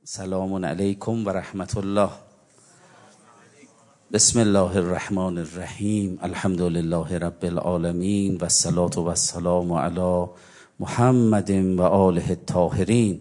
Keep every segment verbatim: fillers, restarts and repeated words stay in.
سلام علیکم و رحمت الله. بسم الله الرحمن الرحیم. الحمد لله رب العالمین و الصلاة و السلام علی محمد و آله الطاهرین.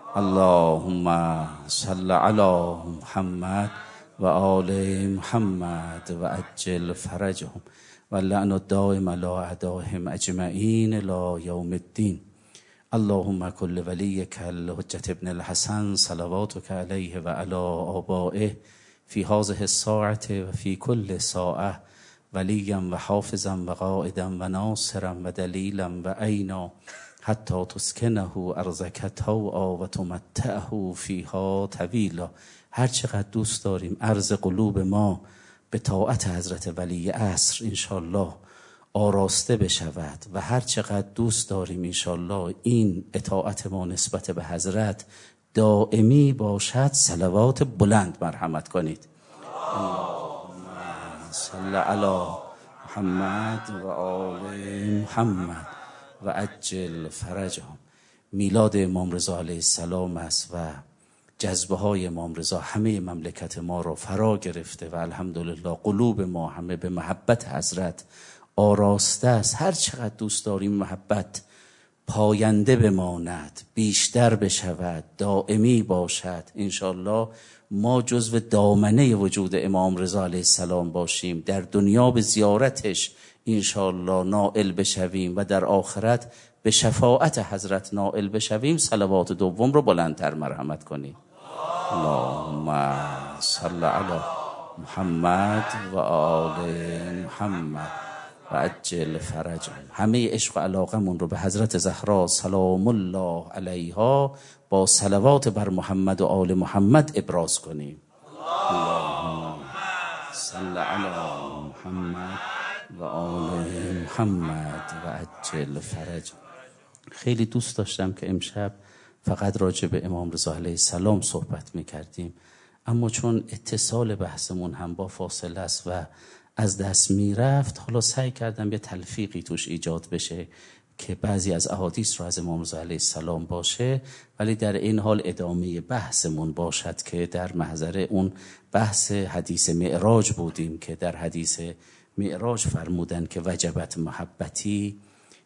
اللهم صل علی محمد و آل محمد و عجل فرجهم و اللعن الدائم علی اعدائهم اجمعین الی یوم الدین. اللهم کل ولیک الحجة ابن الحسن صلواتک علیه و علی آبائه فی هذه الساعة و فی کل ساعة ولیا و حافظا و قائدا و ناصرا و دلیلا و عینا حتی تسکنه ارضک طوعا و تمتعه فیها طویلا. هر چقدر دوست داریم عرض قلوب ما به طاعت حضرت ولی عصر انشالله آراسته بشود و هر چقدر دوست داریم انشالله این اطاعت ما نسبت به حضرت دائمی باشد. صلوات بلند مرحمت کنید. اللهم صل علی محمد و آل محمد و عجل فرجهم. میلاد امام رضا علیه السلام است و جذبه های امام رضا همه مملکت ما را فرا گرفته و الحمدلله قلوب ما همه به محبت حضرت آراسته است. هر چقدر دوست داریم محبت پاینده بماند، بیشتر بشود، دائمی باشد. انشالله ما جزو دامنه وجود امام رضا علیه السلام باشیم، در دنیا به زیارتش انشالله نائل بشویم و در آخرت به شفاعت حضرت نائل بشویم. صلوات دوم رو بلندتر مرحمت کنیم. اللهم صل علی محمد و آل محمد و عجل فرجهم. همه عشق و علاقمون رو به حضرت زهرا سلام الله علیها با صلوات بر محمد و آل محمد ابراز کنیم. اللهم صل علی محمد و آل محمد و عجل فرجهم. خیلی دوست داشتم که امشب فقط راجع به امام رضا علیه السلام صحبت میکردیم، اما چون اتصال بحثمون هم با فاصله است و از دست میرفت، حالا سعی کردم یه تلفیقی توش ایجاد بشه که بعضی از احادیث رو از امام رضا علیه السلام باشه ولی در این حال ادامه بحثمون باشد که در محضر اون بحث حدیث معراج بودیم که در حدیث معراج فرمودن که وجبت محبتی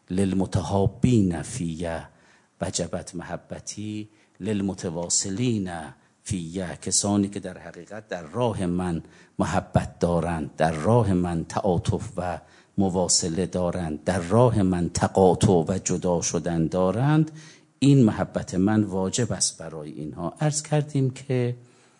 للمتحابین فیه، وجبت محبتی للمتواصلین فیه، کسانی که در حقیقت در راه من محبت دارند، در راه من تعاطف و مواصله دارند، در راه من تقاطع و جدا شدن دارند، این محبت من واجب است برای اینها. عرض کردیم که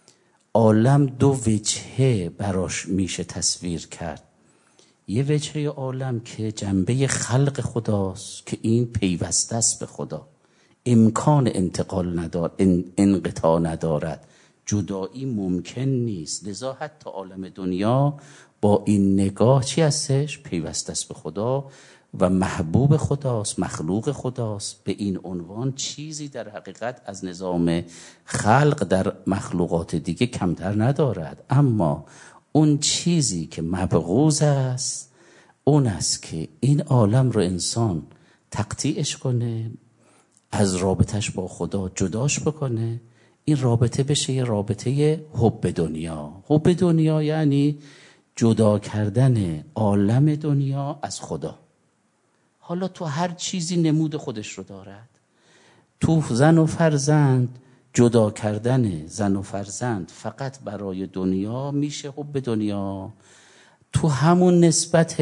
عالم دو وجهه براش میشه تصویر کرد. یه وجهه عالم که جنبه خلق خداست که این پیوسته است به خدا، امکان انتقال ندار انقطاع ندارد، جدایی ممکن نیست. لذا حتی عالم دنیا با این نگاه چی هستش؟ پیوسته است به خدا و محبوب خداست، مخلوق خداست. به این عنوان چیزی در حقیقت از نظام خلق در مخلوقات دیگه کمتر ندارد. اما اون چیزی که مبغوض است اون است که این عالم رو انسان تقطیعش کنه، از رابطش با خدا جداش بکنه، این رابطه بشه یه رابطه حب دنیا. حب دنیا یعنی جدا کردن عالم دنیا از خدا. حالا تو هر چیزی نمود خودش رو دارد. تو زن و فرزند، جدا کردن زن و فرزند فقط برای دنیا میشه حب دنیا. تو همون نسبت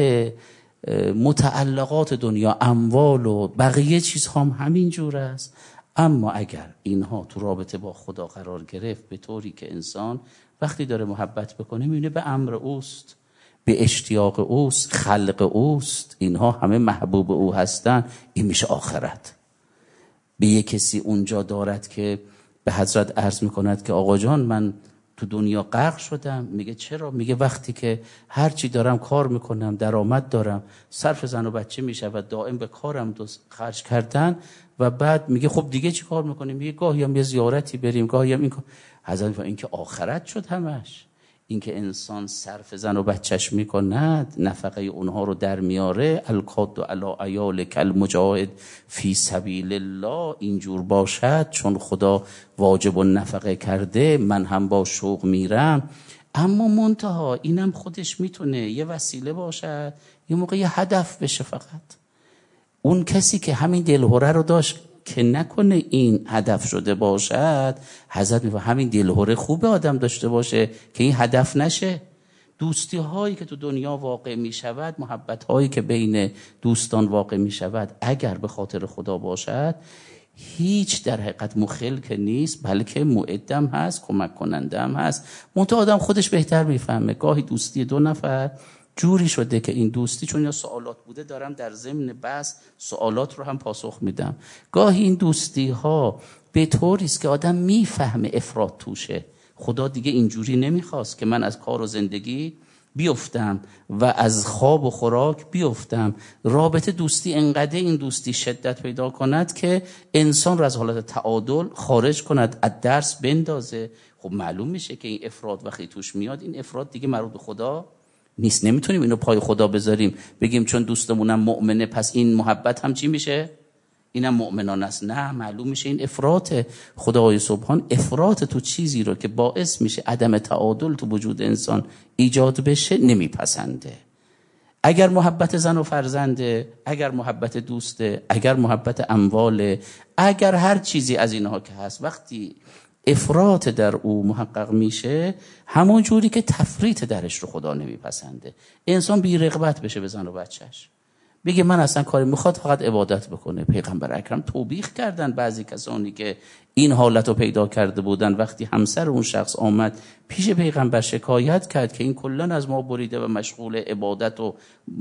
متعلقات دنیا، اموال و بقیه چیزها هم همین جور است. اما اگر اینها تو رابطه با خدا قرار گرفت به طوری که انسان وقتی داره محبت بکنه میبینه به امر اوست، به اشتیاق اوست، خلق اوست، اینها همه محبوب او هستن، این میشه آخرت. به یک کسی اونجا دارد که به حضرت عرض میکند که آقا جان من تو دنیا غرق شدم. میگه چرا؟ میگه وقتی که هر چی دارم کار میکنم، درآمد دارم، صرف زن و بچه میشه و دائم به کارم دو خرج کردن و بعد میگه خب دیگه چی کار میکنیم؟ میگه گاهی هم یه زیارتی بریم، گاهی هم این کار. حضرت این که آخرت شد همش. اینکه انسان صرف زن و بچهش میکند، نفقه اونها رو در میاره، الکاد و علی عیال کل مجاهد فی سبیل الله، اینجور باشد چون خدا واجب و نفقه کرده من هم با شوق میرم. اما منتها اینم خودش میتونه یه وسیله باشد، یه موقع یه هدف بشه. فقط اون کسی که همین دلهوره رو داشت که نکنه این هدف شده باشد، حضرت میفرماید همین دلهوره خوبه آدم داشته باشه که این هدف نشه. دوستی هایی که تو دنیا واقع می شود، محبت هایی که بین دوستان واقع می شود، اگر به خاطر خدا باشد هیچ در حقیقت مخل که نیست، بلکه معدم هست، کمک کننده هم هست. منتها آدم خودش بهتر میفهمه. گاهی دوستی دو نفر جوری شده که این دوستی، چون یا سوالات بوده دارم در ضمن بحث سوالات رو هم پاسخ میدم، گاهی این دوستی ها به طوری است که آدم میفهمه افراط توشه. خدا دیگه اینجوری نمیخواست که من از کار و زندگی بیفتم و از خواب و خوراک بیفتم. رابطه دوستی انقدر این دوستی شدت پیدا کند که انسان رو از حالت تعادل خارج کند، از درس بندازه. خب معلوم میشه که این افراط وقتی توش میاد، این افراط دیگه مربوط به خدا نیست. نمیتونیم اینو پای خدا بذاریم بگیم چون دوستمونم مؤمنه پس این محبت هم چی میشه؟ اینم مؤمنان است. نه، معلوم میشه این افراطه. خدای سبحان افراط تو چیزی رو که باعث میشه عدم تعادل تو وجود انسان ایجاد بشه نمیپسنده. اگر محبت زن و فرزنده، اگر محبت دوسته، اگر محبت امواله، اگر هر چیزی از اینها که هست، وقتی افراط در او محقق میشه، همون جوری که تفریط درش رو خدا نمیپسنده. انسان بی رغبت بشه به زن و بچهش، بگه من اصلا کاری میخواد فقط عبادت بکنه. پیغمبر اکرم توبیخ کردن بعضی کسانی که این حالت رو پیدا کرده بودن. وقتی همسر اون شخص آمد پیش پیغمبر شکایت کرد که این کلن از ما بریده و مشغول عبادت و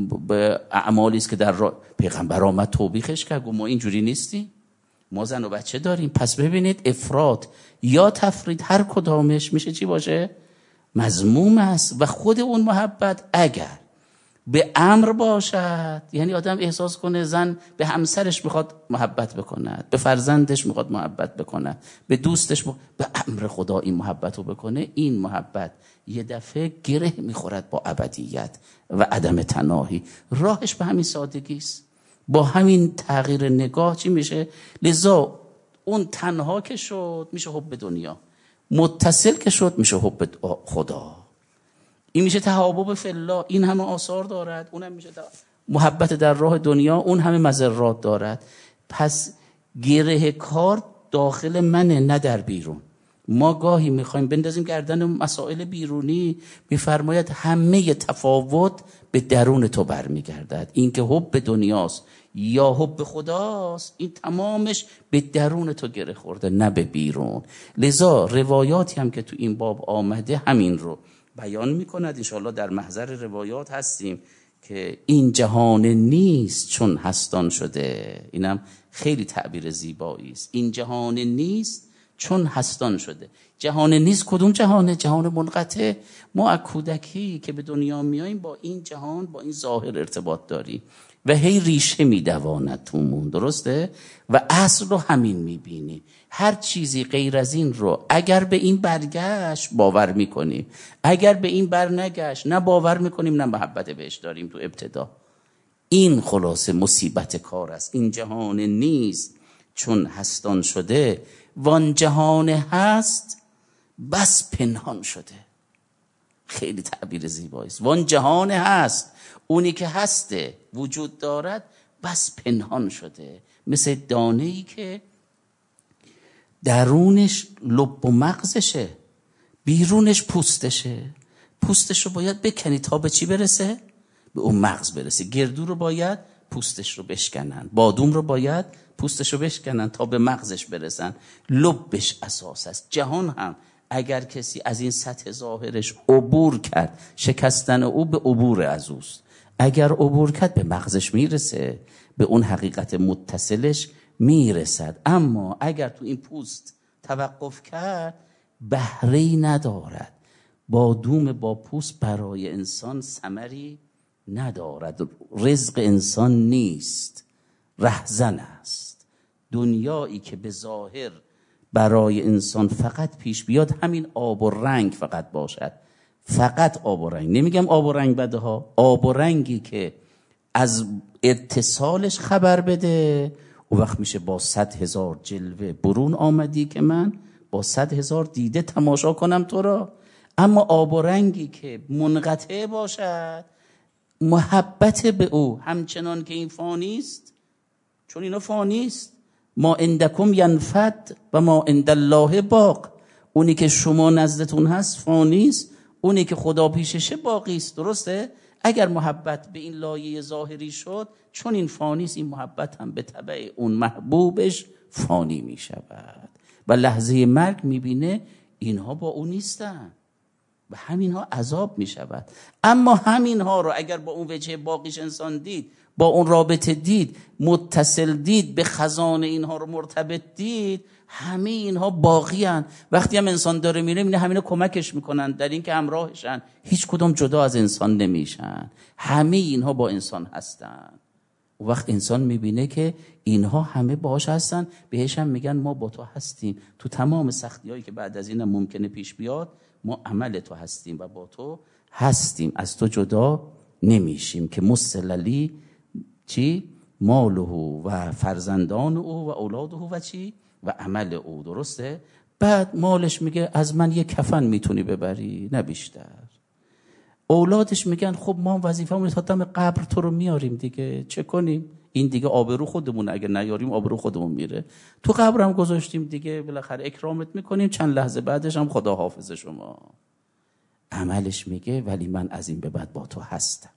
اعمالی است که در را... پیغمبر آمد توبیخش کرد، گفت ما اینجوری نیستیم، ما زن و بچه داریم. پس ببینید افراط یا تفرید هر کدامش میشه چی باشه؟ مذموم است. و خود اون محبت اگر به امر باشد، یعنی آدم احساس کنه زن به همسرش میخواد محبت بکند، به فرزندش میخواد محبت بکند، به دوستش ب... به امر خدا این محبت رو بکنه، این محبت یه دفعه گره میخورد با ابدیت و عدم تناهی. راهش به همین سادگی است، با همین تغییر نگاه چی میشه؟ لذا اون تنها که شد میشه حب دنیا، متصل که شد میشه حب خدا. این میشه تحابب فی الله، این همه آثار دارد. اونم میشه محبت در راه دنیا، اون همه مضرات دارد. پس گره کار داخل منه نه در بیرون. ما گاهی میخوایم بندازیم گردن مسائل بیرونی، میفرماید همه تفاوت به درون تو برمیگردد. این که حب دنیاست یا حب خداست، این تمامش به درون تو گره خورده نه به بیرون. لذا روایاتی هم که تو این باب آمده همین رو بیان میکند. انشاءالله در محضر روایات هستیم که این جهان نیست چون هستان شده. اینم خیلی تعبیر زیبایی است. این جهان نیست چون هستان شده. جهان نیست کدوم جهانه؟ جهان منقطع. ما از کودکی که به دنیا میاییم با این جهان، با این ظاهر ارتباط داریم و هی ریشه میدواند تومون، درسته؟ و اصل رو همین میبینی. هر چیزی غیر از این رو اگر به این برگشت باور میکنیم، اگر به این بر نگشت نه باور میکنیم نه محبت بهش داریم تو ابتدا. این خلاصه مصیبت کار است. این جهان نیست چون هستان شده، وان جهان هست بس پنهان شده. خیلی تعبیر زیبایی است. وان جهان هست، اونی که هسته وجود دارد بس پنهان شده. مثل دانه‌ای که درونش لب و مغزشه، بیرونش پوستشه. پوستش رو باید بکنی تا به چی برسه؟ به اون مغز برسه. گردو رو باید پوستش رو بشکنن، بادوم رو باید پوستش رو بشکنن تا به مغزش برسن. لبش اساس است. جهان هم اگر کسی از این سطح ظاهرش عبور کرد، شکستن او به عبور از اوست. اگر عبور کرد به مغزش میرسه، به اون حقیقت متصلش میرسد. اما اگر تو این پوست توقف کرد بهره‌ای ندارد. بادوم با پوست برای انسان ثمری ندارد. رزق انسان نیست، رهزن است. دنیایی که به ظاهر برای انسان فقط پیش بیاد همین آب و رنگ فقط باشد، فقط آب و رنگ. نمیگم آب و رنگ بده ها، آب و رنگی که از اتصالش خبر بده، او وقت میشه با صد هزار جلوه برون آمدی که من با صد هزار دیده تماشا کنم تو را. اما آب و رنگی که منقطع باشد، محبت به او همچنان که این فانیست، چون اینا فانیست، ما عندکم ینفد و ما عند الله باق. اونی که شما نزدتون هست فانیست، اونی که خدا پیششه باقی است. درسته؟ اگر محبت به این لایه ظاهری شد، چون این فانیست، این محبت هم به تبع اون محبوبش فانی می شود و لحظه مرگ می بینه اینها با اون نیستن و همینها عذاب می شود. اما همینها رو اگر با اون وجه باقیش انسان دید، با اون رابطه دید، متصل دید، به خزانه اینها رو مرتبط دید، همه اینها باقی هن. وقتی هم انسان داره میره میره همینها کمکش میکنن در این که همراهشن، هیچ کدوم جدا از انسان نمیشن، همه اینها با انسان هستن. و وقت انسان میبینه که اینها همه باهاش هستن، بهش هم میگن ما با تو هستیم، تو تمام سختی هایی که بعد از این هم ممکنه پیش بیاد ما عمل تو هستیم و با تو هستیم، از تو جدا نمیشیم. که مسللی چی؟ ماله و فرزندان او و اولاده و چی؟ و عمل او. درسته؟ بعد مالش میگه از من یه کفن میتونی ببری، نه بیشتر. اولادش میگن خب ما وظیفه‌مون تا دم قبر تو رو میاریم دیگه، چه کنیم؟ این دیگه آبرو خودمون، اگه نیاریم آبرو خودمون میره. تو قبرم گذاشتیم دیگه، بالاخره اکرامت میکنیم، چند لحظه بعدش هم خدا حافظ شما. عملش میگه ولی من از این به بعد با تو هستم.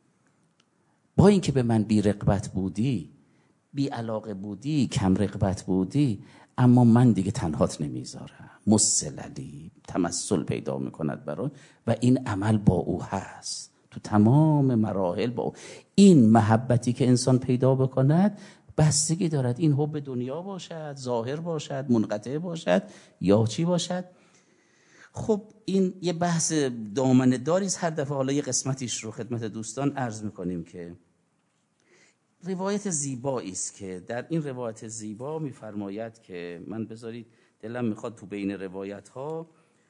با اینکه به من بی رغبت بودی، بی علاقه بودی، کم رغبت بودی، اما من دیگه تنهات نمیذارم. مسللی تمثل پیدا میکند برای و این عمل با او هست تو تمام مراحل. با او این محبتی که انسان پیدا بکند بستگی دارد این حب دنیا باشد، ظاهر باشد، منقطع باشد یا چی باشد. خب این یه بحث دامنه داریست. هر دفعه حالا یه قسمتیش رو خدمت دوستان عرض میکنیم که روایت زیبایی است که در این روایت زیبا میفرماید که من بذارید دلم میخواد تو بین روایت ها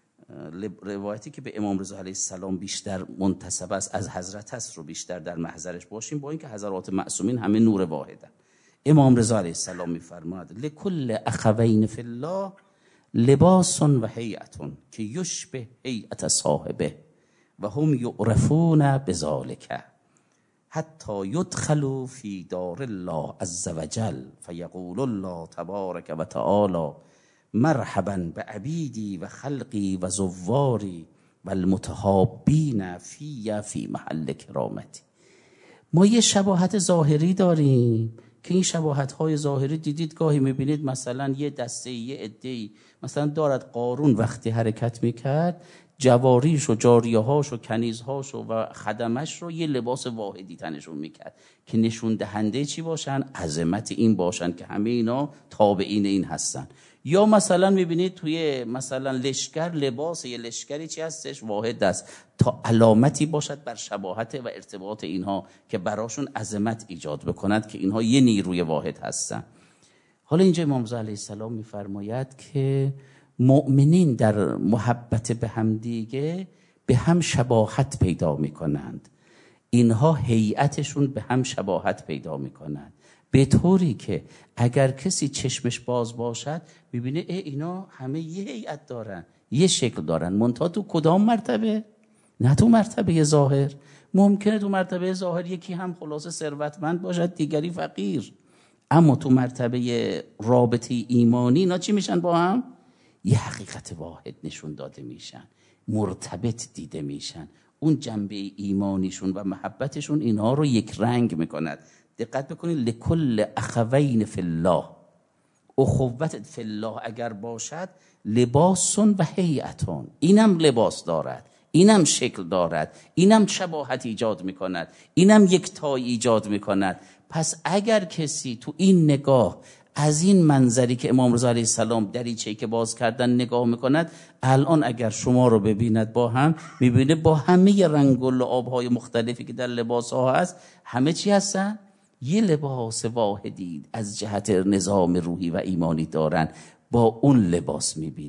روایتی که به امام رضا علیه السلام بیشتر منتسب است از حضرت است رو بیشتر در محضرش باشیم، با اینکه حضرات معصومین همه نور واحدن. امام رضا علیه السلام میفرماید لکل اخوین فی الله لباس و هیئت که یشبه هیئت صاحبه و هم یعرفون بذالک حتی یدخلوا فی دار الله عز وجل فیقول الله تبارک و تعالی مرحبا بعبیدی و خلقی و زواری و المتحابین فی فی محل کرامتی. ما یه شباهت ظاهری داریم که این شباهت های ظاهری دیدید گاهی میبینید مثلا یه دسته یه عده‌ای مثلا دارد قارون وقتی حرکت میکرد جواریش و جاریه‌هاش و کنیزهاش و خدمش رو یه لباس واحدی تنشون میکرد که نشون دهنده چی باشن؟ عظمت این باشن که همه اینا تابعین این هستن. یا مثلا میبینید توی مثلا لشکر لباس یه لشکری چی هستش؟ واحد است، تا علامتی باشد بر شباهت و ارتباط اینها که براشون عظمت ایجاد بکند که اینها یه نیروی واحد هستن. حالا اینجا امام رضا علیه السلام میفرماید که مؤمنین در محبت به هم دیگه به هم شباهت پیدا میکنند. اینها هیئتشون به هم شباهت پیدا میکنند به طوری که اگر کسی چشمش باز باشد ببینه ای اینا همه یه هیئت دارن، یه شکل دارن، منتها تو کدام مرتبه؟ نه تو مرتبه ظاهر. ممکنه تو مرتبه ظاهر یکی هم خلاصه ثروتمند باشد دیگری فقیر، اما تو مرتبه رابطه ایمانی اینا چی میشن؟ با هم یه حقیقت واحد نشون داده میشن، مرتبط دیده میشن. اون جنبه ایمانیشون و محبتشون اینها رو یک رنگ میکند. دقت بکنید لکل اخوین فی الله، اخوت فی الله اگر باشد لباسون و هیئتون، اینم لباس دارد، اینم شکل دارد، اینم شباهت ایجاد میکند، اینم یک تای ایجاد میکند. پس اگر کسی تو این نگاه از این منظری که امام رضا علیه السلام دریچه‌ای که باز کردن نگاه میکند، الان اگر شما رو ببیند با هم میبینه با همه رنگ و لعاب‌های مختلفی که در لباس ها هست همه چی هستن؟ یه لباس واحدی از جهت نظام روحی و ایمانی دارن. با اون لباس میبینه.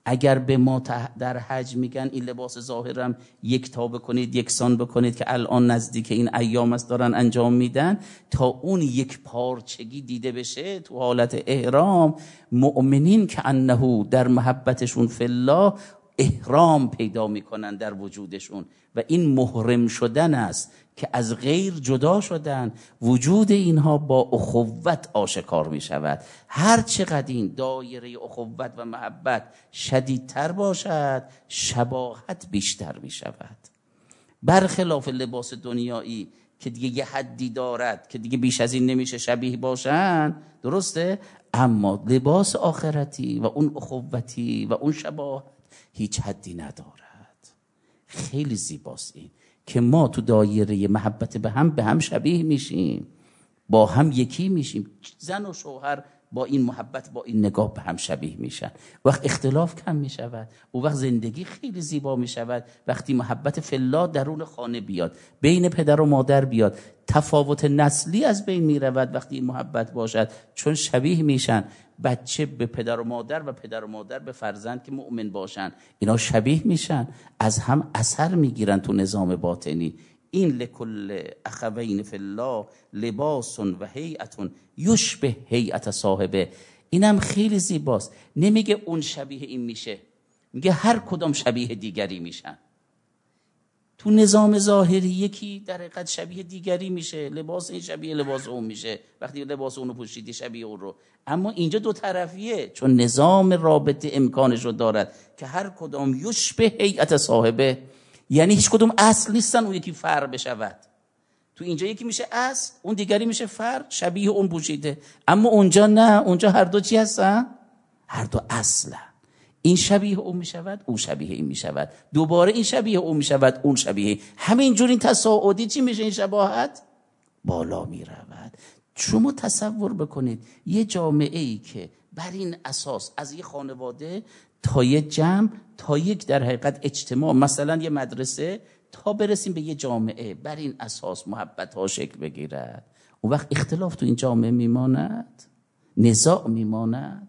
اگر به ما در حج میگن این لباس ظاهرم یک تا بکنید، یکسان بکنید که الان نزدیک این ایام است دارن انجام میدن، تا اون یک پارچگی دیده بشه تو حالت احرام، مؤمنین که انه در محبتشون فی الله احرام پیدا میکنن در وجودشون و این محرم شدن است که از غیر جدا شدن. وجود اینها با اخوت آشکار می شود. هر چقدر این دایره اخوت و محبت شدیدتر باشد، شباهت بیشتر می شود. برخلاف لباس دنیایی که دیگه یه حدی دارد که دیگه بیش از این نمیشه شبیه باشن، درسته؟ اما لباس آخرتی و اون اخوتی و اون شباهت هیچ حدی ندارد. خیلی زیباست این که ما تو دایره محبت به هم به هم شبیه میشیم، با هم یکی میشیم. زن و شوهر با این محبت، با این نگاه به هم شبیه میشن. وقت اختلاف کم میشود، و وقت زندگی خیلی زیبا میشود. وقتی محبت فی الله درون خانه بیاد، بین پدر و مادر بیاد، تفاوت نسلی از بین میرود وقتی این محبت باشد، چون شبیه میشن. بچه به پدر و مادر و پدر و مادر به فرزند که مؤمن باشن، اینا شبیه میشن، از هم اثر میگیرن تو نظام باطنی. این لکل اخوین فی الله لباس و هیئت یشبه هیئت صاحبه. اینم خیلی زیباست. نمیگه اون شبیه این میشه، میگه هر کدام شبیه دیگری میشن. تو نظام ظاهری یکی در حقیقت شبیه دیگری میشه، لباس این شبیه لباس اون میشه، وقتی لباس اونو پوشیدی شبیه اون رو. اما اینجا دو طرفیه، چون نظام رابطه امکانش رو دارد که هر کدام یشبه هیئت صاحبه، یعنی هیچ کدوم اصل نیستن اون یکی فرع بشود. تو اینجا یکی میشه اصل، اون دیگری میشه فرع، شبیه اون پوشیده. اما اونجا نه، اونجا هر دو چی هستن؟ هر دو اصلا. این شبیه اون میشود، اون شبیه این میشود، دوباره این شبیه اون میشود، اون شبیه. همینجور این تصاعدی چی میشه؟ این شباهت بالا میرود. شما تصور بکنید یه جامعه ای که بر این اساس از یه خانواده تا یه جمع تا یک در حقیقت اجتماع، مثلا یه مدرسه، تا برسیم به یه جامعه، بر این اساس محبت ها شکل بگیرد، اون وقت اختلاف تو این جامعه میماند، نزاع میماند.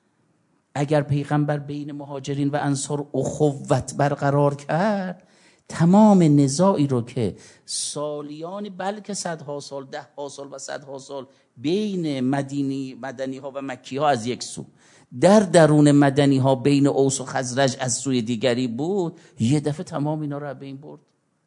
اگر پیغمبر بین مهاجرین و انصار اخوت برقرار کرد، تمام نزاعی رو که سالیان بلکه صدها سال، ده ها سال و صدها سال بین مدینی مدنی ها و مکی ها از یک سو، در درون مدنی ها بین اوس و خزرج از سوی دیگری بود، یه دفعه تمام اینا رو بین برد.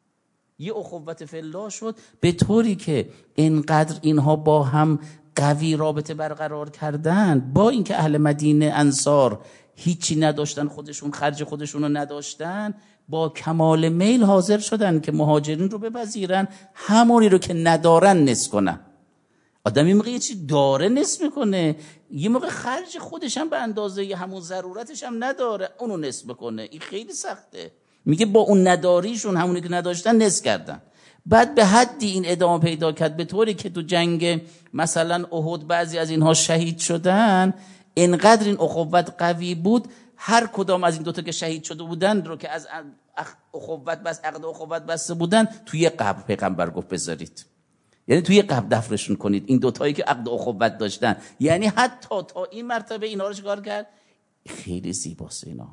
یه اخوت فی الله شد، به طوری که اینقدر اینها با هم قوی رابطه برقرار کردن، با اینکه اهل مدینه انصار هیچی نداشتن، خودشون خرج خودشون رو نداشتن، با کمال میل حاضر شدن که مهاجرین رو بپذیرن، همونی رو که ندارن نصف کنن. آدم یه موقع یه چی داره نصف میکنه، یه موقع خرج خودش هم به اندازه همون ضرورتش هم نداره، اونو نصف کنه. این خیلی سخته. میگه با اون نداریشون همونی که نداشتن نصف کردن. بعد به حدی این ادامه پیدا کرد، به طوری که تو جنگ مثلا احد بعضی از اینها شهید شدن، اینقدر این اخوت قوی بود، هر کدام از این دوتا که شهید شده بودن رو که از اخوت بس عقد اخوت بسته بودن، توی قبر پیغمبر گفت بذارید، یعنی توی قبر دفنشون کنید، این دوتایی که عقد اخوت داشتن. یعنی حتی تا این مرتبه اینا رو چیکار کرد؟ خیلی زیباست اینا.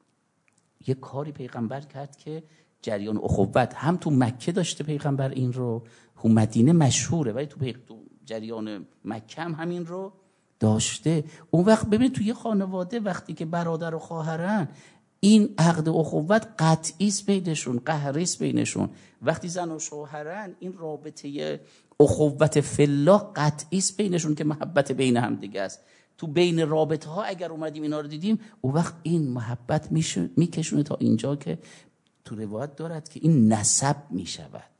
یه کاری پیغمبر کرد که جریان اخوت هم تو مکه داشته پیغمبر این رو، تو مدینه مشهوره، ولی تو, تو جریان مکه هم همین رو داشته. اون وقت ببین توی خانواده وقتی که برادر و خواهرن، این عقد اخوت قطعی است بینشون، قهری است بینشون. وقتی زن و شوهرن، این رابطه اخوت فی الله قطعی است بینشون که محبت بین هم دیگه است. تو بین رابطه ها اگر اومدیم اینا رو دیدیم، اون وقت این محبت میکشونه تا اینجا که تو روایت دارد که این نسب میشود،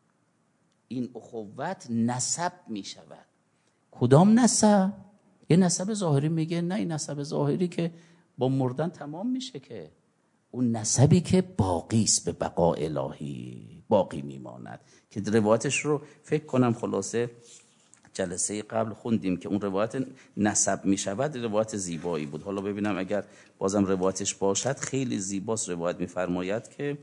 این اخوت نسب میشود. کدام نسب؟ یه نسب ظاهری میگه نه، این نسب ظاهری که با مردن تمام میشه، که اون نسبی که باقی است، به بقا الهی باقی میماند. که روایتش رو فکر کنم خلاصه جلسه قبل خوندیم که اون روایت نسب میشود روایت زیبایی بود. حالا ببینم اگر بازم روایتش باشد، خیلی زیباست. روایت میفرماید که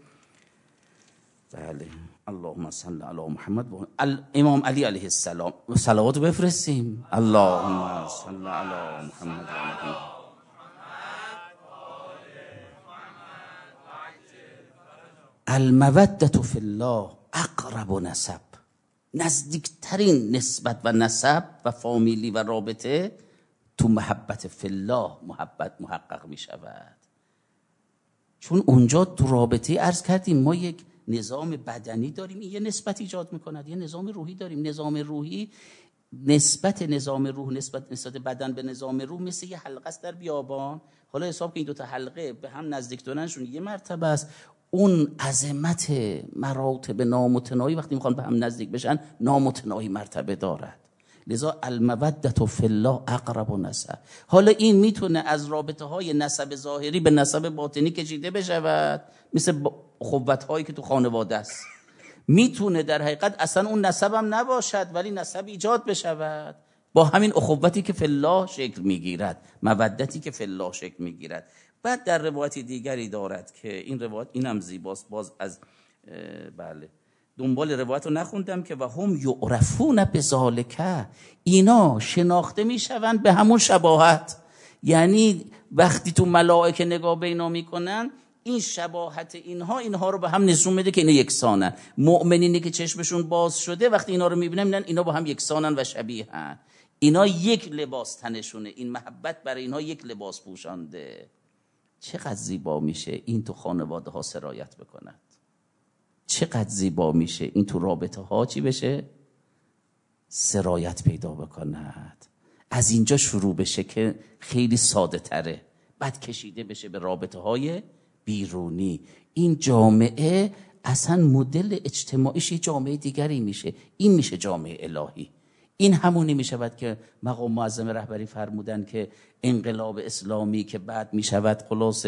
بله، اللهم صل علی محمد. امام علی علیه السلام صلوات بفرستیم. اللهم صل علی محمد و محمد. المودة فی الله اقرب نسب، نزدیکترین نسبت و نسب و فامیلی و رابطه تو محبت فی الله محبت محقق می شود. چون اونجا تو رابطه عرض کردیم ما یک نظام بدنی داریم، این یه نسبت ایجاد میکند، یه نظام روحی داریم. نظام روحی نسبت نظام روح نسبت نسبت بدن به نظام روح مثل یه حلقه است در بیابان. حالا حساب که این دو تا حلقه به هم نزدیک دوننشون یه مرتبه است، اون عظمت مراتب نامتناهی وقتی میخوان به هم نزدیک بشن نامتناهی مرتبه دارد. لذا المودة فی الله اقرب نسب. حالا این میتونه از رابطه های نسب ظاهری به نسب باطنی کشیده بشود، مثل اخوت هایی که تو خانواده است. میتونه در حقیقت اصلا اون نسب هم نباشد ولی نسب ایجاد بشود با همین اخوتی که فی الله شکل میگیرد، مودتی که فی الله شکل میگیرد. بعد در روایت دیگری دارد که این روایت اینم زیباست، باز از بله دنبال روایت رو نخوندم که و هم یعرفون بذالک، اینا شناخته میشوند به همون شباهت. یعنی وقتی تو ملائکه نگاه به اینا میکنن این شباهت اینها اینها رو به هم نشون میده که اینا یکسانن. مؤمنینی که چشمشون باز شده وقتی اینا رو میبینن میبینن اینا با هم یکسانن و شبیهن، اینا یک لباس تنشونه، این محبت برای اینها یک لباس پوشانده. چقدر زیبا میشه این تو خانواده ها سرایت بکند، چقدر زیبا میشه این تو رابطه ها چی بشه؟ سرایت پیدا بکند. از اینجا شروع بشه که خیلی ساده تره، بعد کشیده بشه به رابطه های بیرونی. این جامعه اصلا مدل اجتماعیش یه جامعه دیگری میشه، این میشه جامعه الهی. این همونی میشود که مقام معظم رهبری فرمودن که انقلاب اسلامی که بعد میشود خلاص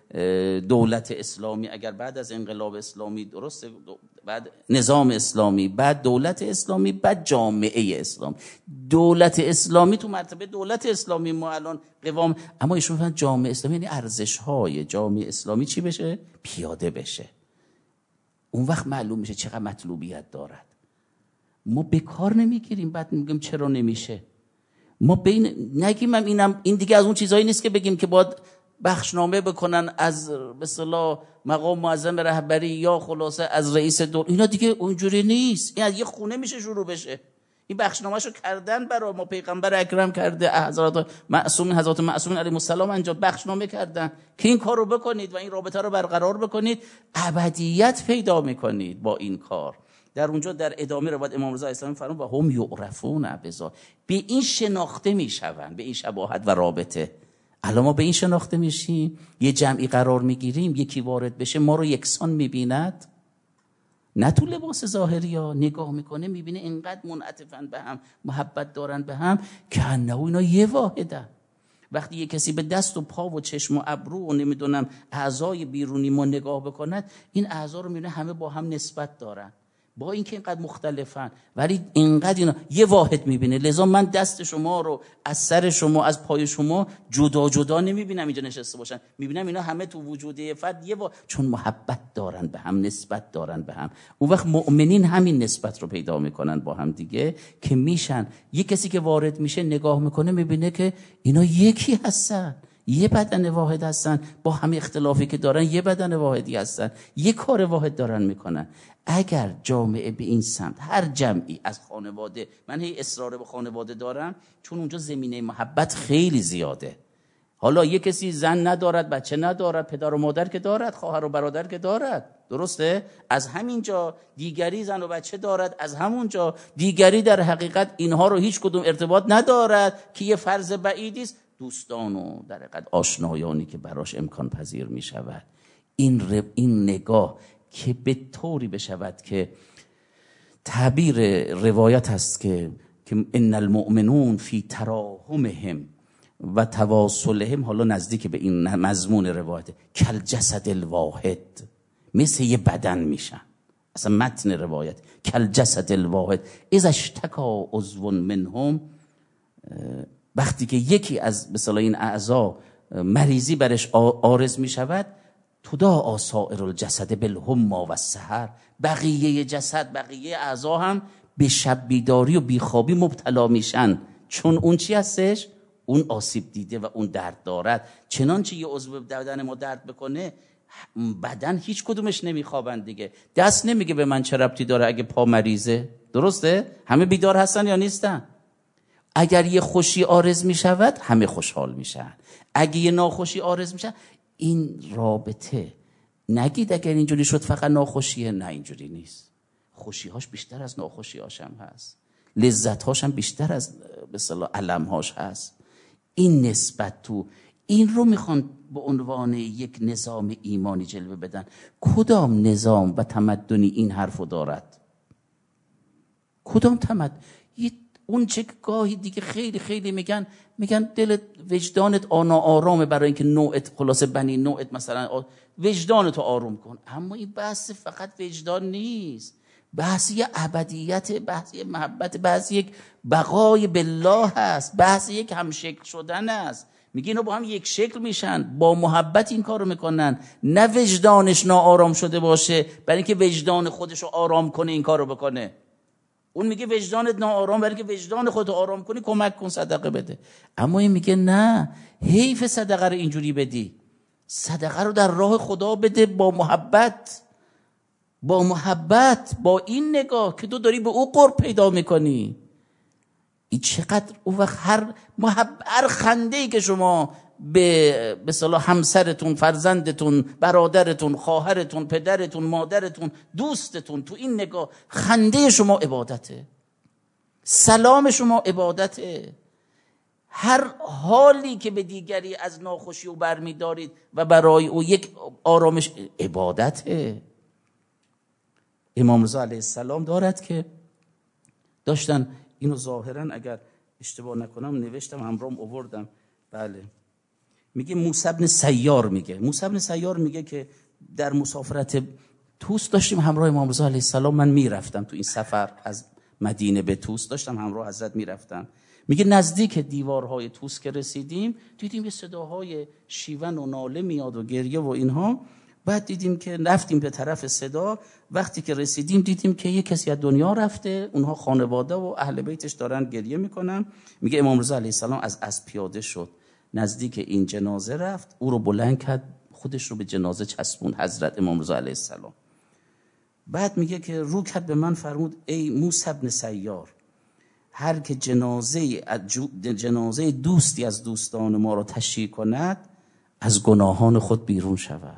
دولت اسلامی، اگر بعد از انقلاب اسلامی درسته بعد نظام اسلامی، بعد دولت اسلامی، بعد جامعه اسلام. دولت اسلامی تو مرتبه دولت اسلامی ما الان قوام، اما ایشون فرمودن جامعه اسلامی یعنی ارزش های جامعه اسلامی چی بشه؟ پیاده بشه. اون وقت معلوم میشه چقدر مطلوبیت دارد. ما به کار نمیگیریم، بعد میگیم چرا نمیشه. ما بین نگیم اینم این دیگه از اون چیزایی نیست که بگیم که باید بخشنامه بکنن از به اصطلاح مقام معظم رهبری یا خلاصه از رئیس دولت، اینا دیگه اونجوری نیست. این از یه خونه میشه شروع بشه. این بخشنامه‌شو کردن برای ما، پیغمبر اکرم کرده، حضرات معصومین حضرات معصومین علیهم السلام انجام بخشنامه کردن که این کارو بکنید و این رابطه رو برقرار بکنید، ابدیت پیدا میکنید با این کار. در اونجا در ادامه روایت امام رضا اسلامی فرمود و هم یعرفون بذا، به این شناخته میشوند، به این شباهت و رابطه. الان ما به این شناخته میشیم، یه جمعی قرار میگیریم، یکی وارد بشه ما رو یکسان میبیند، نه تو لباس ظاهری ها نگاه میکنه میبینه اینقدر منعطفن به هم، محبت دارن به هم که انه اینا یه واحدن. وقتی یه کسی به دست و پا و چشم و ابرو و نمیدونم اعضای بیرونی ما نگاه بکند، این اعضا رو میبینه همه با هم نسبت دارن، با اینکه اینقدر مختلفن ولی اینقدر اینا یه واحد میبینه. لذا من دست شما رو از سر شما از پای شما جدا جدا نمیبینم اینجا نشسته باشن، میبینم اینا همه تو وجود فرد یه واحد، چون محبت دارن به هم، نسبت دارن به هم. اون وقت مؤمنین همین نسبت رو پیدا میکنن با هم دیگه که میشن. یه کسی که وارد میشه نگاه میکنه میبینه که اینا یکی هستن، یه بدن واحد هستن، با همه اختلافی که دارن یه بدن واحدی هستن، یه کار واحد دارن میکنن. اگر جامعه به این سمت، هر جمعی از خانواده، من هی اصرار به خانواده دارم چون اونجا زمینه محبت خیلی زیاده. حالا یه کسی زن ندارد، بچه ندارد، پدر و مادر که دارد، خواهر و برادر که دارد، درسته؟ از همینجا دیگری زن و بچه دارد، از همونجا دیگری در حقیقت اینها رو هیچ کدوم ارتباط ندارد که یه فرض بعیدی است، دوستان و در حقیقت آشنایانی که براش امکان پذیر می شود. این رب این نگاه که به طوری بشود که تعبیر روایت هست که که ان المؤمنون فی تراحمهم و تواصلهم، حالا نزدیک به این مضمون روایت، کل جسد الواحد، مثل یه بدن میشن. اصلا متن روایت کل جسد الواحد اذا اشتکا عضو منهم، وقتی که یکی از مثلا این اعضا مریضی برش عارض می شود، تداعی سائر الجسد بالحمى و السحر، بقیه جسد بقیه اعضا هم به شب بیداری و بیخوابی مبتلا میشن، چون اون چی هستش؟ اون آسیب دیده و اون درد دارد. چنانچه یه عضو بدن ما درد بکنه، بدن هیچ کدومش نمیخوابن دیگه. دست نمیگه به من چه ربطی داره اگه پا مریضه، درسته؟ همه بیدار هستن یا نیستن؟ اگر یه خوشی عارض میشود همه خوشحال میشن، اگه یه ناخوشی عارض میشه، این رابطه نگید اگر اینجوری شد فقط ناخوشیه. نه اینجوری نیست، خوشیهاش بیشتر از ناخوشیهاش هم هست، لذتهاش هم بیشتر از به اصطلاح المهاش هست. این نسبت تو این رو میخوان به عنوان یک نظام ایمانی جلوه بدن. کدام نظام و تمدنی این حرفو دارد؟ کدام تمدن؟ اون چه گاهی دیگه خیلی خیلی میگن میگن دل وجدانت آنا آرامه برای اینکه نوعت خلاصه بنی نوعت مثلا وجدانتو آروم کن. اما این بحث فقط وجدان نیست، بحث یه ابدیت، بحث یه محبت، بحث یک بقای بالله هست، بحث یک همشکل شدن است. میگه اینو با هم یک شکل میشن، با محبت این کارو میکنن، نه وجدانش ناآرام شده باشه برای اینکه وجدان خودشو آرام کنه این کارو بکنه. اون میگه وجدانت ناآرام، برای که وجدان خودت آرام کنی کمک کن، صدقه بده. اما این میگه نه، حیف صدقه رو اینجوری بدی، صدقه رو در راه خدا بده با محبت، با محبت، با این نگاه که تو داری به او قرب پیدا میکنی. این چقدر اون وقت هر محبت، هر خنده‌ای که شما به به اصطلاح همسرتون، فرزندتون، برادرتون، خواهرتون، پدرتون، مادرتون، دوستتون، تو این نگاه خنده شما عبادته، سلام شما عبادته. هر حالی که به دیگری از ناخوشی او برمیدارید و برای او یک آرامش، عبادته. امام رضا علیه السلام دارد که داشتن اینو ظاهرا اگر اشتباه نکنم نوشتم همراهم آوردم، بله، میگه موسی بن سیار میگه موسی بن سیار میگه که در مسافرت توس داشتیم همراه امام رضا علیه السلام، من میرفتم تو این سفر از مدینه به توس، داشتم همراه حضرت میرفتم. میگه نزدیک دیوارهای توس که رسیدیم دیدیم یه صداهای شیون و ناله میاد و گریه و اینها. بعد دیدیم که رفتیم به طرف صدا، وقتی که رسیدیم دیدیم که یه کسی از دنیا رفته، اونها خانواده و اهل بیتش دارن گریه میکنن. میگه امام رضا علیه السلام از اسب پیاده شد، نزدیک این جنازه رفت، او رو بلند کرد، خودش رو به جنازه چسبون، حضرت امام رضا علیه السلام. بعد میگه که رو کرد به من، فرمود ای موسی بن سیار، هر که جنازه جنازه دوستی از دوستان ما رو تشییع کند از گناهان خود بیرون شود.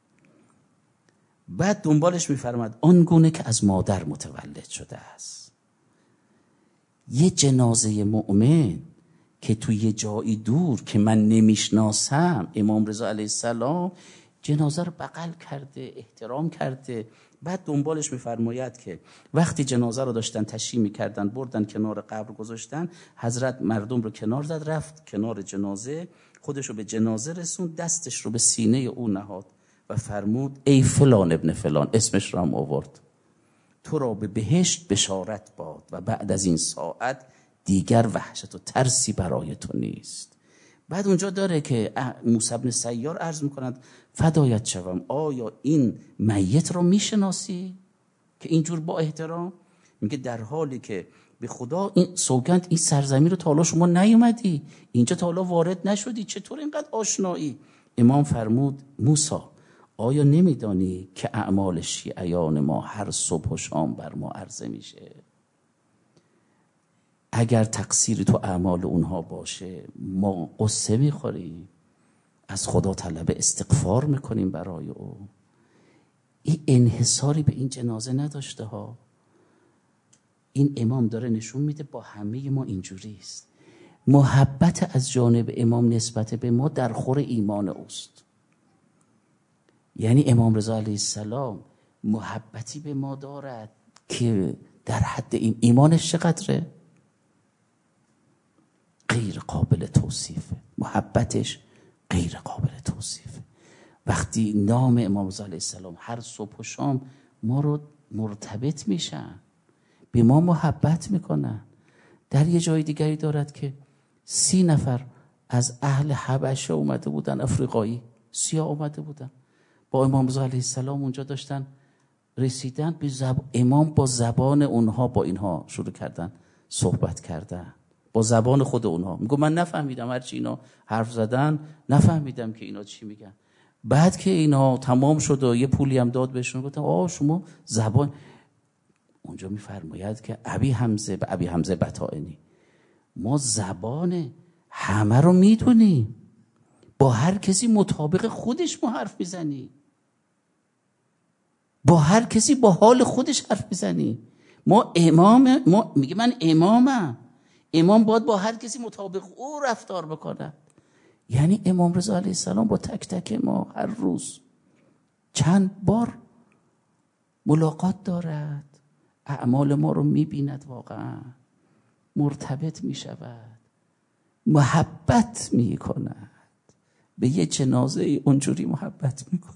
بعد دنبالش میفرماد آنگونه که از مادر متولد شده است. یه جنازه مؤمن که توی یه جایی دور که من نمیشناسم، امام رضا علیه السلام جنازه رو بغل کرده، احترام کرده. بعد دنبالش میفرماید که وقتی جنازه رو داشتن تشییع میکردن، بردن کنار قبر گذاشتن، حضرت مردم رو کنار زد، رفت کنار جنازه، خودش رو به جنازه رسوند، دستش رو به سینه او نهاد و فرمود ای فلان ابن فلان، اسمش رو هم آورد، تو را به بهشت بشارت باد و بعد از این ساعت دیگر وحشت و ترسی برای تو نیست. بعد اونجا داره که موسی بن سیار عرض میکند فدایت شوم، آیا این میت رو میشناسی که اینجور با احترام؟ میگه در حالی که به خدا این سوگند، این سرزمین رو تا حالا شما نیومدی، اینجا تا حالا وارد نشدی، چطور اینقدر آشنایی؟ امام فرمود موسی، آیا نمیدانی که اعمال شیعیان ما هر صبح و شام بر ما عرضه میشه؟ اگر تقصیری تو اعمال اونها باشه ما قصه میخوریم، از خدا طلب استغفار میکنیم برای او. این انحصاری به این جنازه نداشته ها. این امام داره نشون میده با همه ما اینجوری است. محبت از جانب امام نسبت به ما در خور ایمان اوست. یعنی امام رضا علیه السلام محبتی به ما دارد که در حد ایمانش چقدره؟ غیر قابل توصیفه. محبتش غیر قابل توصیفه. وقتی نام امام رضا علیه السلام هر صبح و شام ما رو مرتبط میشن، به ما محبت میکنن. در یه جای دیگری دارد که سی نفر از اهل حبشه اومده بودن، افریقایی سیاه اومده بودن، با امام رضا علیه السلام اونجا داشتن رسیدن به زب... امام با زبان اونها با اینها شروع کردن صحبت کردن، با زبان خود اونها. میگو من نفهمیدم، هرچی اینا حرف زدن نفهمیدم که اینا چی میگن. بعد که اینا تمام شد و یه پولی هم داد بهشون، گفتم آه شما زبان، اونجا میفرماید که ابی حمزه به ابی حمزه بطائنی، ما زبان همه رو میدونیم، با هر کسی مطابق خودش ما حرف میزنی، با هر کسی با حال خودش حرف میزنی. ما امام، ما میگه من امامم، امام باید با هر کسی مطابق او رفتار بکنه. یعنی امام رضا علیه السلام با تک تک ما هر روز چند بار ملاقات دارد، اعمال ما رو میبیند، واقعا مرتبط میشود، محبت میکند، به یه جنازه اونجوری محبت میکند.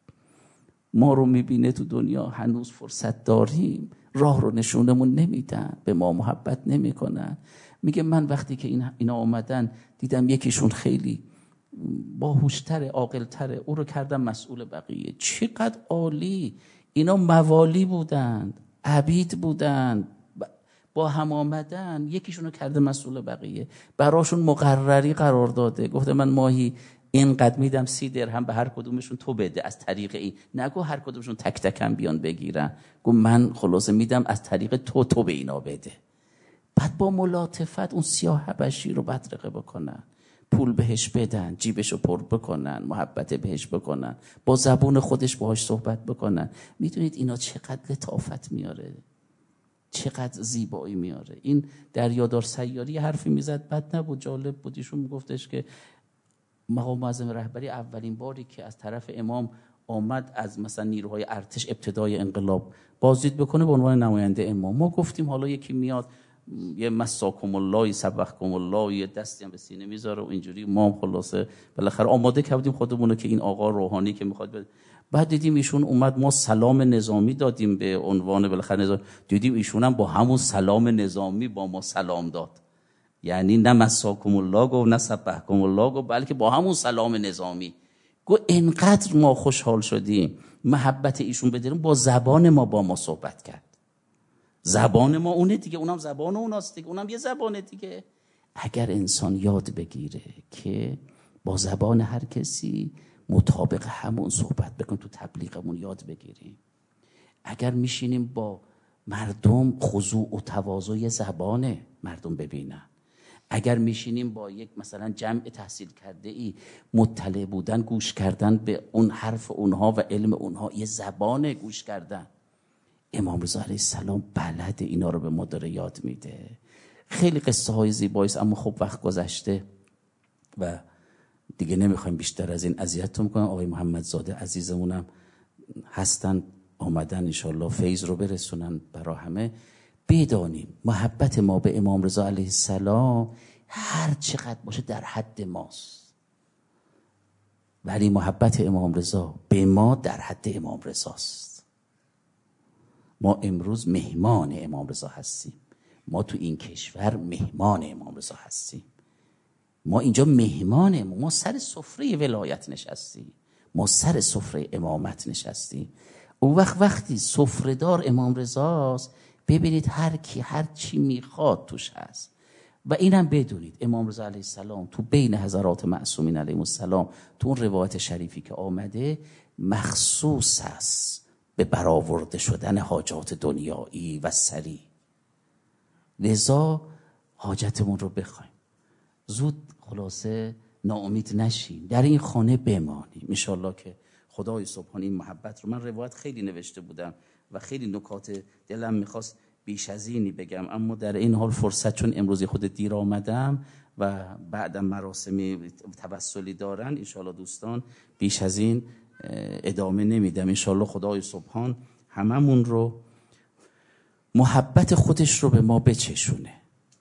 ما رو میبینه تو دنیا هنوز فرصت داریم، راه رو نشونمون نمیدن، به ما محبت نمیکنن. میگه من وقتی که اینا, اینا آمدن دیدم یکیشون خیلی باهوشتره، عاقلتره، او رو کردم مسئول بقیه. چقدر عالی! اینا موالی بودند، عبید بودند، با هم آمدن، یکیشون رو کرده مسئول بقیه، براشون مقرری قرار داده، گفته من ماهی اینقدر میدم، سی درهم به هر کدومشون تو بده از طریق این. نگو هر کدومشون تک تکم بیان بگیرن، گو من خلاصه میدم از طریق تو، تو به اینا بده. بعد با ملاطفت اون سیاه حبشی رو بدرقه بکنن، پول بهش بدن، جیبشو پر بکنن، محبت بهش بکنن، با زبون خودش باهاش صحبت بکنن. میدونید اینا چقدر لطافت میاره، چقدر زیبایی میاره. این دریادار سیاری حرفی میزد، بد نبود، جالب بود. ایشون میگفتش که مقام معظم رهبری اولین باری که از طرف امام آمد از مثلا نیروهای ارتش ابتدای انقلاب بازدید بکنه به عنوان نماینده امام، ما گفتیم حالا یکی میاد یه مساکم الله سبحکم الله یه دستی هم به سینه میذاره و اینجوری، ما هم خلاصه بالاخره آماده کردیم خودمون که این آقا روحانی که میخواد بده. بعد دیدیم ایشون اومد، ما سلام نظامی دادیم به عنوان بالاخره نظام، دیدیم ایشون هم با همون سلام نظامی با ما سلام داد. یعنی نه مساکم الله گفت نه سبحکم الله گفت، بلکه با همون سلام نظامی گو. انقدر ما خوشحال شدیم، محبت ایشون بداریم، با زبان ما با ما صحبت کرد. زبان ما اونه دیگه، اونم زبان اوناست دیگه، اونم یه زبانه دیگه. اگر انسان یاد بگیره که با زبان هر کسی مطابق همون صحبت بکن، تو تبلیغمون یاد بگیریم. اگر میشینیم با مردم خضوع و تواضع زبانه مردم ببینن، اگر میشینیم با یک مثلا جمع تحصیل کرده ای مطلع بودن، گوش کردن به اون حرف اونها و علم اونها، یه زبانه گوش کردن. امام رضا علیه السلام بلد اینا رو به ما داره یاد میده. خیلی قصه های زیباییست، اما خب وقت گذشته و دیگه نمیخوایم بیشتر از این اذیتتون کنم. آقای محمدزاده عزیزمونم هستن، آمدن انشالله فیض رو برسونن برا همه. بدانیم محبت ما به امام رضا علیه السلام هر چقدر باشه در حد ماست، ولی محبت امام رضا به ما در حد امام رضاست. ما امروز مهمان امام رضا هستیم، ما تو این کشور مهمان امام رضا هستیم، ما اینجا مهمانه، ما سر سفره ولایت نشستیم، ما سر سفره امامت نشستیم. اون وقت وقتی سفره‌دار امام رضاست، ببینید هر کی هر چی میخواد توش هست. و اینم بدونید امام رضا علیه السلام تو بین حضرات معصومین علیهم السلام تو اون روایت شریفی که آمده مخصوص است به برآورده شدن حاجات دنیایی و سری. لذا حاجتمون رو بخوایم، زود خلاصه ناامید نشیم، در این خانه بمانیم. انشالله که خدای سبحان این محبت رو، من روایت خیلی نوشته بودم و خیلی نکات دلم میخواست بیش از اینی بگم، اما در این حال فرصت، چون امروز خود دیر آمدم و بعدم مراسمی توسلی دارن، انشالله دوستان بیش از این ادامه نمیدم. انشالله خدای سبحان هممون رو محبت خودش رو به ما بچشونه،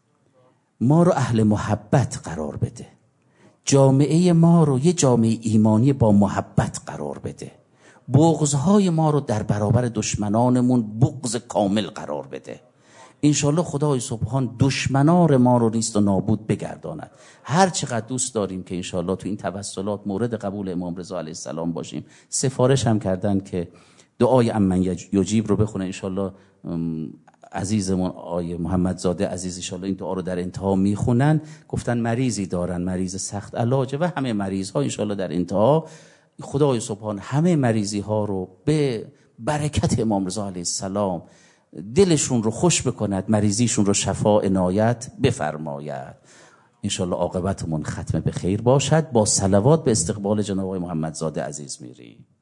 ما رو اهل محبت قرار بده، جامعه ما رو یه جامعه ایمانی با محبت قرار بده، بغضهای ما رو در برابر دشمنانمون بغض کامل قرار بده. انشالله خدای سبحان دشمنار ما رو نیست و نابود بگرداند. هر چقدر دوست داریم که انشالله تو این توسلات مورد قبول امام رضا علیه السلام باشیم. سفارش هم کردن که دعای امن یجیب رو بخونه. انشالله عزیزمون آیه محمدزاده عزیز انشالله این دعا رو در انتها میخونن. گفتن مریضی دارن، مریض سخت علاجه و همه مریض ها انشالله در انتها خدای سبحان همه مریضی ها رو به برکت امام رضا علیه السلام دلشون رو خوش بکند، مریضیشون رو شفا عنایت بفرماید. انشالله عاقبتمون ختم به خیر باشد. با صلوات به استقبال جناب آقای محمدزاده عزیز میریم.